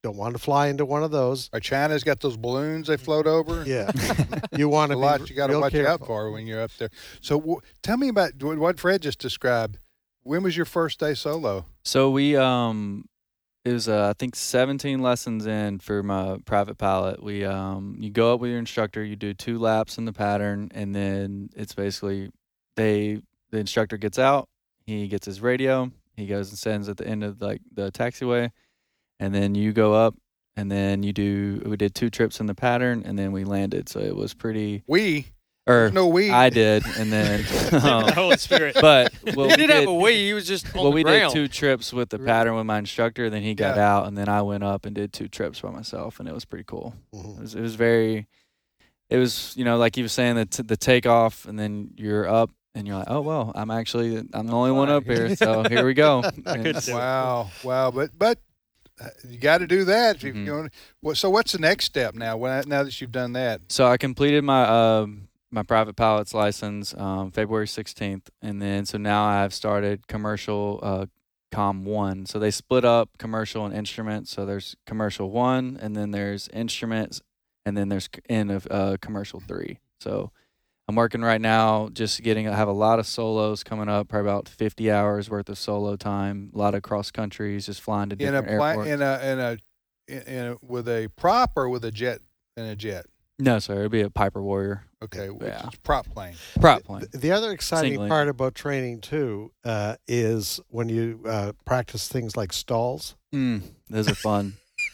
don't want to fly into one of those. Or China's got those balloons they float over. Yeah, you want to a be lot you got to real watch careful. out for when you're up there. So w- tell me about what Fred just described. When was your first day solo? So we um it was uh, I think seventeen lessons in for my private pilot. We um you go up with your instructor, you do two laps in the pattern, and then it's basically they the instructor gets out, he gets his radio, he goes and sends at the end of like the taxiway, and then you go up, and then you do we did two trips in the pattern, and then we landed. So it was pretty we or There's no we I did, and then um, the Holy Spirit. But well, he we did have a we. He was just on well, the we ground. did two trips with the pattern with my instructor. Then he got Yeah. out, and then I went up and did two trips by myself, and it was pretty cool. Mhm. It was it was very, it was you know like you were saying the t- the takeoff, and then you're up, and you're like, oh well, I'm actually I'm the only one up here, so here we go. I couldn't And- do it. Wow, wow, but but uh, you got to do that. If Mhm. you know, what, so what's the next step now? When now that you've done that, So I completed my um my private pilot's license um, February sixteenth, and then so now I've started commercial uh, Com one. So they split up commercial and instruments. So there's commercial one, and then there's instruments, and then there's in of uh, commercial three. So I'm working right now, just getting. I have a lot of solos coming up, probably about fifty hours worth of solo time. A lot of cross countries, just flying to in a, different pla- airports. in a in a in in a with a prop or with a jet in a jet. No, sir, it'll be a Piper Warrior. Okay, which Yeah. is prop plane. Prop plane. The other exciting Single part about training too uh, is when you uh, practice things like stalls. Mm, those are fun.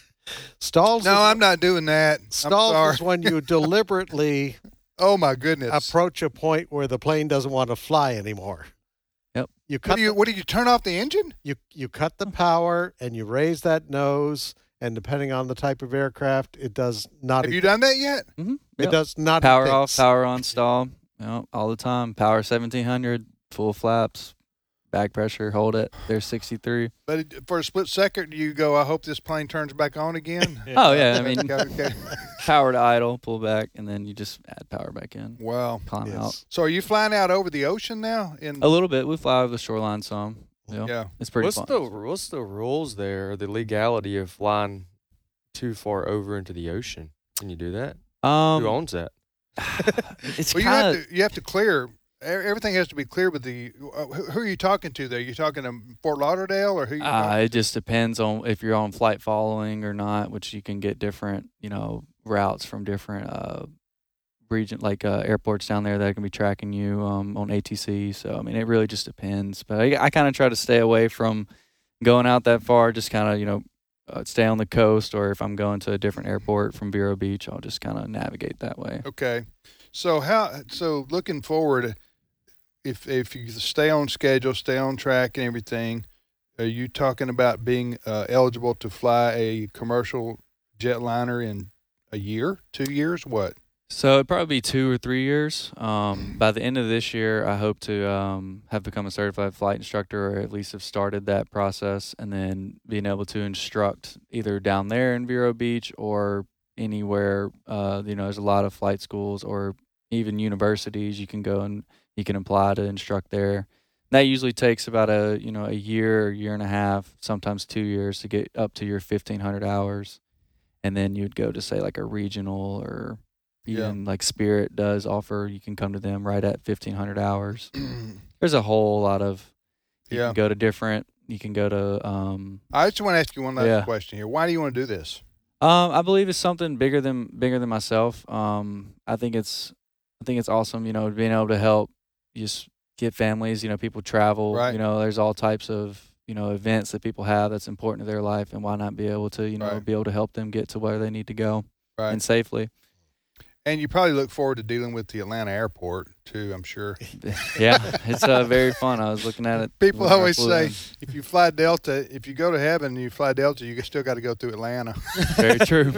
Stalls. No, is, I'm not doing that. I'm Stalls sorry. is when you deliberately Oh my goodness! approach a point where the plane doesn't want to fly anymore. Yep. You What cut do you what do you turn off the engine? you you cut the power and you raise that nose, and depending on the type of aircraft, it does not. Have you done that yet? Mm-hmm. It does not. Power fix. off, power on, stall. You know, all the time. Power seventeen hundred, full flaps, back pressure, hold it. There's sixty-three. But it, for a split second, you go, I hope this plane turns back on again. Oh yeah, I mean, Okay, okay. power to idle, pull back, and then you just add power back in. Wow. Climb Yes. out. So are you flying out over the ocean now? In A little bit. We fly over the shoreline some. You know, Yeah. it's pretty what's fun. the what's the rules there? Or the legality of flying too far over into the ocean? Can you do that? um, Who owns that? it's Well, you kind have of to you have to clear. e- Everything has to be clear with the. Uh, who who are you talking to there? You talking to Fort Lauderdale or who? You Uh, talking it just depends on if you're on flight following or not, which you can get different, you know, routes from different uh, region, like uh, airports down there that can be tracking you um, on A T C. So I mean, it really just depends. But I, I kind of try to stay away from going out that far. Just kind of, you know, uh, stay on the coast, or if I'm going to a different airport from Vero Beach, I'll just kind of navigate that way. Okay, so how? So looking forward, if if you stay on schedule, stay on track, and everything, are you talking about being uh, eligible to fly a commercial jetliner in a year, two years? What? So it'd probably be two or three years. Um, by the end of this year, I hope to um, have become a certified flight instructor, or at least have started that process, and then being able to instruct either down there in Vero Beach or anywhere. Uh, you know, there's a lot of flight schools or even universities you can go and you can apply to instruct there. That usually takes about a you know a year, a year and a half, sometimes two years to get up to your fifteen hundred hours, and then you'd go to say like a regional or even like Spirit does offer, you can come to them right at fifteen hundred hours. There's a whole lot of, you Yeah. can go to different, you can go to, um, I just want to ask you one last Yeah. question here. Why do you want to do this? um, I believe it's something bigger than, bigger than myself. Um, I think it's, I think it's awesome, you know, being able to help just get families, you know, people travel, Right. you know, there's all types of, you know, events that people have that's important to their life, and why not be able to, you know, Right. be able to help them get to where they need to go Right. and safely. And you probably look forward to dealing with the Atlanta airport too, I'm sure. Yeah, it's uh, very fun. I was looking at it. People when I always flew say, in. if you fly Delta, if you go to heaven and you fly Delta, you still got to go through Atlanta. Very true.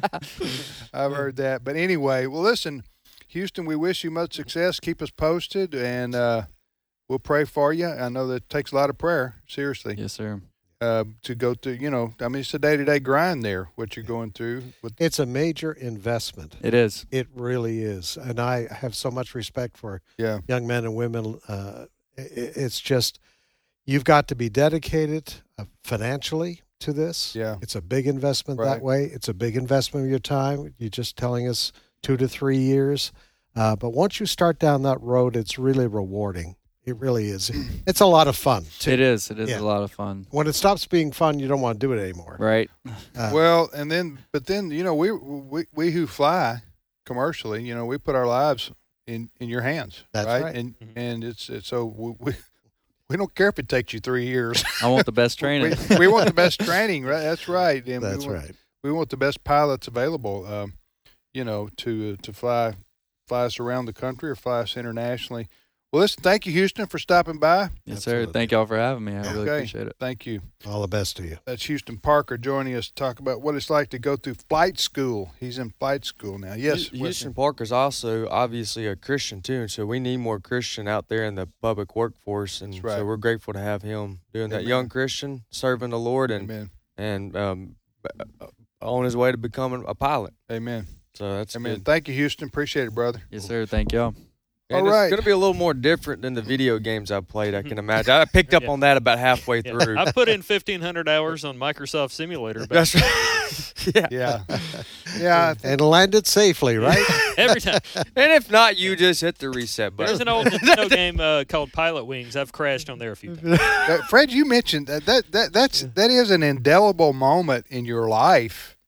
I've heard that. But anyway, well, listen, Houston, we wish you much success. Keep us posted, and uh, we'll pray for you. I know that takes a lot of prayer, seriously. Yes, sir. Uh, to go through, you know, I mean, it's a day-to-day grind there, what you're going through. With It's a major investment. It is. It really is, and I have so much respect for Yeah. young men and women. Uh, i- i- it's just you've got to be dedicated uh, financially. to this. Yeah. It's a big investment Right. that way. It's a big investment of your time. You're just telling us two to three years. Uh, but once you start down that road, it's really rewarding. It really is. It's a lot of fun, too. It is. It is Yeah. a lot of fun. When it stops being fun, you don't want to do it anymore. Right. Uh, Well, and then, but then, you know, we, we, we who fly commercially, you know, we put our lives in, in your hands. That's right. right. And, and it's, it's so we, we, we don't care if it takes you three years. I want the best training. we, we want the best training, right? That's right. And That's we want, right. We want the best pilots available, um, you know, to, to fly, fly us around the country or fly us internationally. Well, listen, thank you, Houston, for stopping by. Yes, Absolutely. sir. Thank y'all for having me. I really Okay. appreciate it. Thank you. All the best to you. That's Houston Parker joining us to talk about what it's like to go through flight school. He's in flight school now. Yes, Hu- Houston Parker's also obviously a Christian too, and so we need more Christian out there in the public workforce, and right. so we're grateful to have him doing that. Amen. Young Christian serving the Lord and Amen. and um, uh, on his way to becoming a pilot. Amen. So that's Amen. good. Thank you, Houston. Appreciate it, brother. Yes, sir. Thank y'all. And All it's right. going to be a little more different than the video games I played. I can imagine. I picked up Yeah. on that about halfway Yeah. through. I put in fifteen hundred hours on Microsoft Simulator. But That's right. yeah. Yeah. Yeah. I think- And landed safely, right? every time. And if not, you just hit the reset button. There's an old Nintendo game uh, called Pilot Wings. I've crashed on there a few times. Uh, Fred, you mentioned that, that that that's that is an indelible moment in your life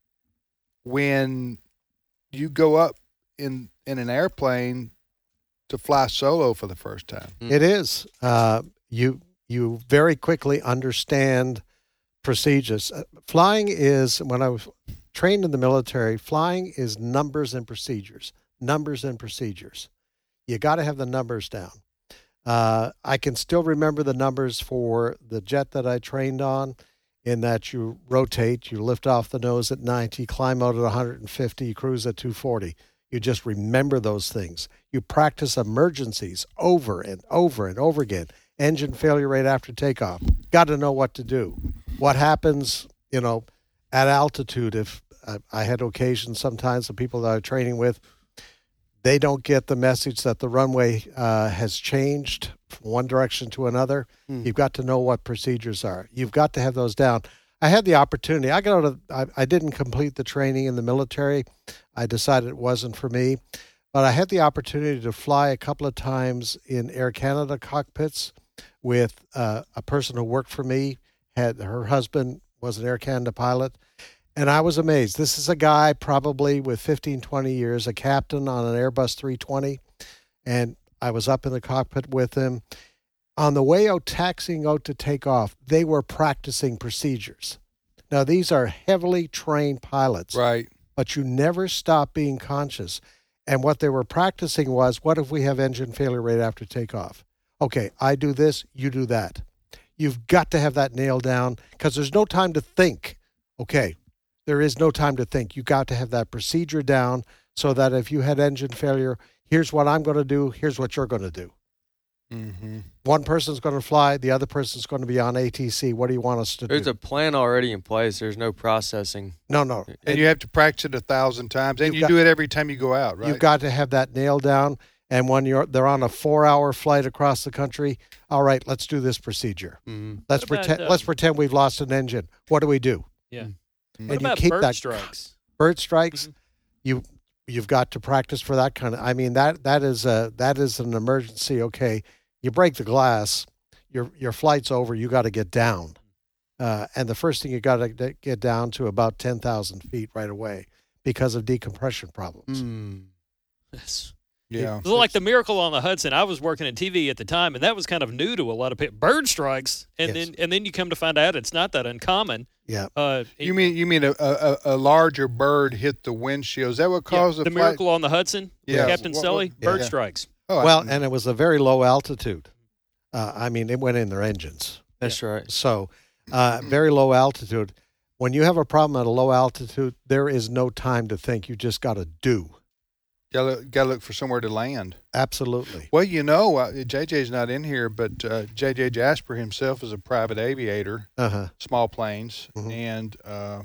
when you go up in in an airplane to fly solo for the first time. It is. Uh, you you very quickly understand procedures. Uh, flying is, when I was trained in the military, flying is numbers and procedures. Numbers and procedures. You got to have the numbers down. Uh, I can still remember the numbers for the jet that I trained on, in that you rotate, you lift off the nose at ninety, climb out at one hundred fifty, you cruise at two forty. You just remember those things. You practice emergencies over and over and over again. Engine failure rate after takeoff. Got to know what to do. What happens, you know, at altitude? If uh, I had occasions sometimes the people that I'm training with, they don't get the message that the runway uh, has changed from one direction to another. Hmm. You've got to know what procedures are. You've got to have those down. I had the opportunity. I got out of, I, I didn't complete the training in the military. I decided it wasn't for me, but I had the opportunity to fly a couple of times in Air Canada cockpits with uh, a person who worked for me. Had her husband was an Air Canada pilot, and I was amazed. This is a guy probably with fifteen, twenty years, a captain on an Airbus three twenty, and I was up in the cockpit with him. On the way out, taxiing out to take off, they were practicing procedures. Now, these are heavily trained pilots, Right. but you never stop being conscious. And what they were practicing was, what if we have engine failure rate after takeoff? Okay, I do this, you do that. You've got to have that nailed down, because there's no time to think. Okay, there is no time to think. You got to have that procedure down so that if you had engine failure, here's what I'm going to do, here's what you're going to do. Mm-hmm. One person's going to fly, the other person's going to be on A T C. What do you want us to There's do? a plan already in place. There's no processing. no, no. And you have to practice it a thousand times, and You've you got- do it every time you go out, right? You've got to have that nailed down. And when you're they're on a four-hour flight across the country, all right, let's do this procedure. Mm-hmm. Let's What about, pretend. uh, let's pretend we've lost an engine. What do we do? Yeah. Mm. What And you about keep bird that- strikes? Bird strikes. Mhm. You you've got to practice for that kind of. I mean that that is a that is an emergency. Okay, you break the glass, your your flight's over. You got to get down, uh, and the first thing you got to get down to about ten thousand feet right away because of decompression problems. Mm. Yes. yeah. It was like the Miracle on the Hudson. I was working in T V at the time, and that was kind of new to a lot of people. Bird strikes, and Yes. then and then you come to find out it's not that uncommon. Yeah. Uh, You mean you mean a, a, a larger bird hit the windshield? Is that what yeah, caused the the flight? Miracle on the Hudson? Yeah. Captain What- Sully. what- Bird yeah. strikes. Oh, I Well, didn't- and it was a very low altitude. Uh, I mean, it went in their engines. That's right. So, uh, very low altitude. When you have a problem at a low altitude, there is no time to think. You just got to do. gotta look, gotta look for somewhere to land. Absolutely. Well, you know, uh, J J's not in here, but uh, J J Jasper himself is a private aviator, Uh huh. small planes, Mhm. and uh,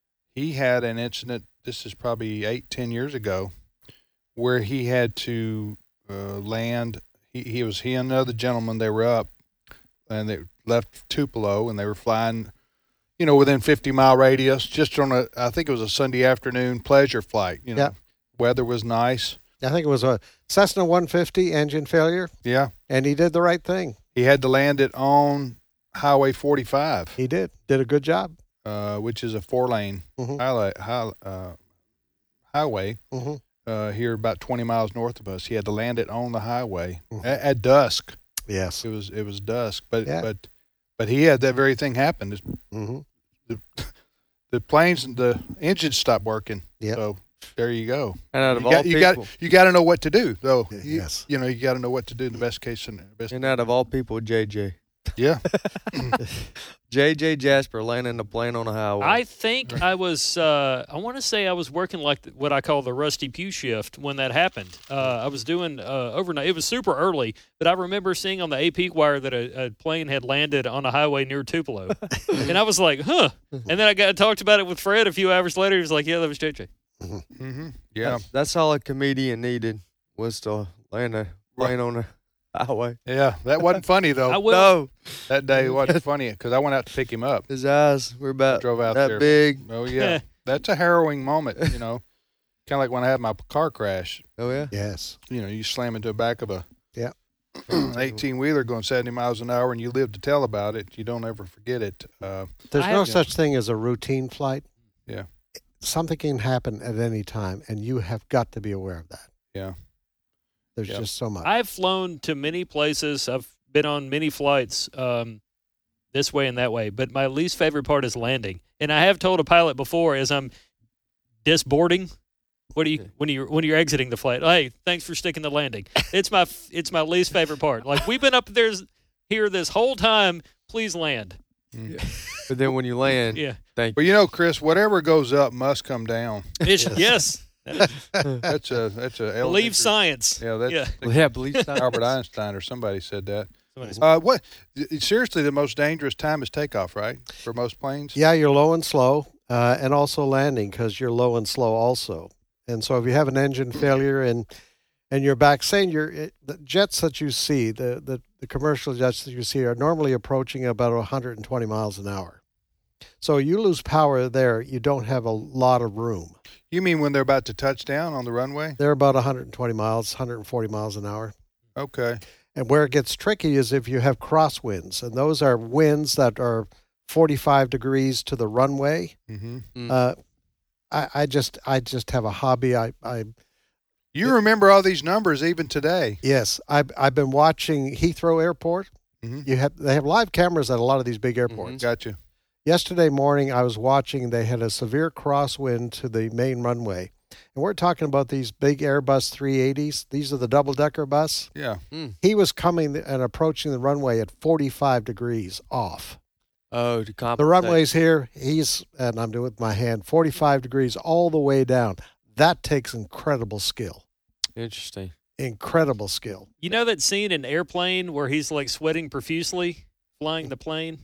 he had an incident. This is probably eight, ten years ago, where he had to uh, land. He, he was he and another gentleman. They were up, and they left Tupelo, and they were flying you know, within fifty mile radius, just on a, I think it was a Sunday afternoon pleasure flight. You know, Yeah. weather was nice. I think it was a Cessna one fifty engine failure, Yeah. and he did the right thing. He had to land it on Highway forty-five, He did. Did a good job. uh, which is a four lane Mhm. highway, high, uh, highway hmm uh, here about twenty miles north of us. He had to land it on the highway Mhm. at, at dusk. Yes. It was it was dusk, but Yeah. but but he had that very thing happen. It's- hmm The, the planes, the engines stopped working. Yep. So there you go. And out of you all got, you people, got you got to know what to do, though. Y- You, yes. you know, you got to know what to do in the best case scenario. Best, and out of all people, J J, yeah. J J Jasper landing the plane on a highway. I think I was, uh, I want to say I was working like the, what I call the Rusty Pew shift when that happened. Uh, I was doing uh, overnight. It was super early, but I remember seeing on the A P wire that a, a plane had landed on a highway near Tupelo. And I was like, huh. And then I got talked about it with Fred a few hours later. He was like, yeah, that was J J. Mm-hmm. Yeah. That's, that's all a comedian needed was to land a plane on a highway. Yeah. That wasn't funny, though. I will. No, That day wasn't funny because I went out to pick him up. his eyes were about Drove out that there. big. Oh, yeah. That's a harrowing moment, you know. Kind of like when I had my car crash. Oh yeah. Yes. You know, you slam into the back of a Yeah. eighteen-wheeler going seventy miles an hour and you live to tell about it. You don't ever forget it. Uh, There's I no have- such thing as a routine flight. Yeah. Something can happen at any time, and you have got to be aware of that. yeah. There's Yep. just so much. I've flown to many places. I've been on many flights um, this way and that way, but my least favorite part is landing. And I have told a pilot before as I'm disboarding, what do you when you when you're exiting the flight? Hey, thanks for sticking the landing. It's my it's my least favorite part. Like we've been up there here this whole time. Please land. But then when you land, Yeah. thank Well, you know, Chris, whatever goes up must come down. It's, yes. That's a that's a Believe elementary- science. Yeah, that's Yeah. you. Yeah, believe so. Albert Einstein or somebody said that. Somebody's- Uh, what? Seriously, the most dangerous time is takeoff, right? For most planes. Yeah, you're low and slow, uh, and also landing because you're low and slow also. And so if you have an engine failure and and you're back, saying you're it, the jets that you see, the, the the commercial jets that you see are normally approaching about one hundred twenty miles an hour. So you lose power there, you don't have a lot of room. You mean when they're about to touch down on the runway? They're about one hundred twenty miles, one hundred forty miles an hour. Okay. And where it gets tricky is if you have crosswinds, and those are winds that are forty-five degrees to the runway. Mm-hmm. Mm. Uh, I, I just I just have a hobby. I, I You remember all these numbers even today. yes, I've I've been watching Heathrow Airport. Mhm. You have they have live cameras at a lot of these big airports. Gotcha. Yesterday morning, I was watching. They had a severe crosswind to the main runway, and we're talking about these big Airbus three eighties. These are the double-decker bus. Yeah. He was coming and approaching the runway at forty-five degrees off. Oh, to compensate. The runway's here. He's, and I'm doing it with my hand, forty-five degrees all the way down. That takes incredible skill. Interesting. Incredible skill. You know that scene in Airplane where he's like sweating profusely flying the plane?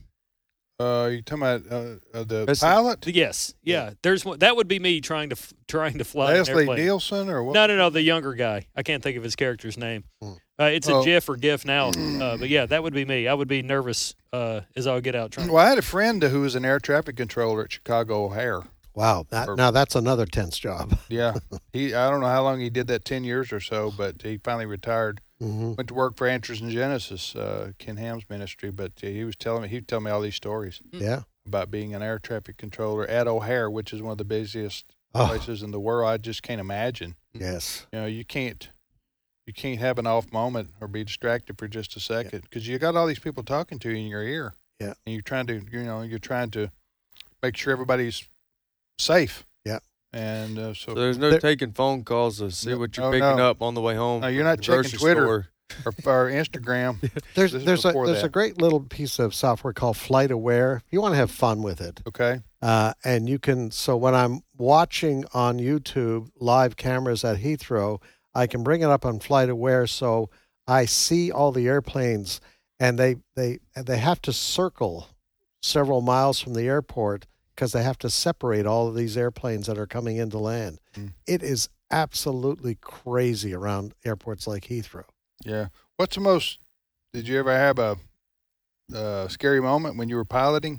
Uh, you talking about uh, uh, the That's- pilot? Yes. Yeah. There's one that would be me trying to f- trying to fly an Leslie airplane. Nielsen or what? No, no, no, the younger guy. I can't think of his character's name. Hmm. Uh, it's a Oh. GIF or GIF now. Uh, but yeah, that would be me. I would be nervous uh, as I would get out trying. Well, I had a friend who was an air traffic controller at Chicago O'Hare. Wow. That, now that's another tense job. Yeah, he. I don't know how long he did that, ten years or so, but he finally retired. Mm-hmm. Went to work for Answers and Genesis, uh, Ken Ham's ministry. But uh, he was telling me, he'd tell me all these stories Yeah. about being an air traffic controller at O'Hare, which is one of the busiest Oh. places in the world. I just can't imagine. Yes. You know, you can't, you can't have an off moment or be distracted for just a second because you got all these people talking to you in your ear. Yeah. And you're trying to, you know, you're trying to make sure everybody's safe. Yeah. And uh, so, So there's no There- taking phone calls to see No, what you're no, picking no. up on the way home. No, you're not from the checking grocery Twitter. store. or, or Instagram. There's This is there's a before there's that. a great little piece of software called Flight Aware. You want to have fun with it. Okay. Uh, and you can, so when I'm watching on YouTube live cameras at Heathrow, I can bring it up on Flight Aware so I see all the airplanes, and they they they have to circle several miles from the airport because they have to separate all of these airplanes that are coming into land. Mm. It is absolutely crazy around airports like Heathrow. Yeah. What's the most? Did you ever have a uh, scary moment when you were piloting?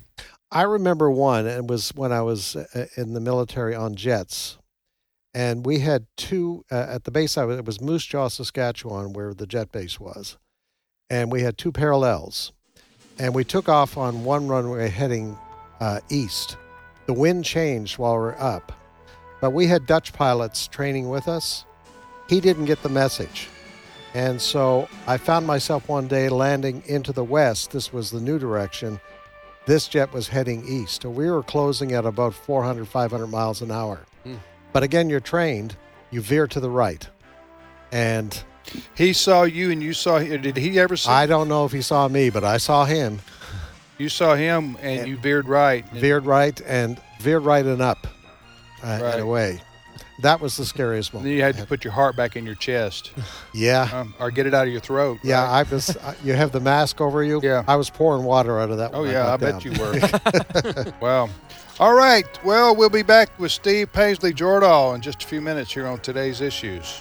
I remember one, and it was when I was in the military on jets. And we had two, uh, at the base, I was, it was Moose Jaw, Saskatchewan, where the jet base was. And we had two parallels. And we took off on one runway heading uh, east. The wind changed while we were up. But we had Dutch pilots training with us. He didn't get the message. And so I found myself one day landing into the west. This was the new direction. This jet was heading east. So we were closing at about four hundred, five hundred miles an hour. Mm. But again, you're trained. You veer to the right. And he saw you and you saw him. Did he ever see? I don't know if he saw me, but I saw him. You saw him and, and you veered right. Veered right and veered right and up uh, right. in a way. That was the scariest moment. Then you had to put your heart back in your chest. Yeah. Um, or get it out of your throat. Yeah, right? I was. You have the mask over you? Yeah. I was pouring water out of that Oh, one. yeah, I, I bet down. you were. Wow. All right. Well, we'll be back with Steve Paisley Jordahl in just a few minutes here on Today's Issues.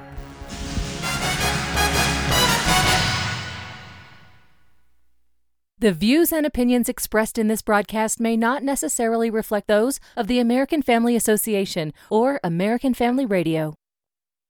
The views and opinions expressed in this broadcast may not necessarily reflect those of the American Family Association or American Family Radio.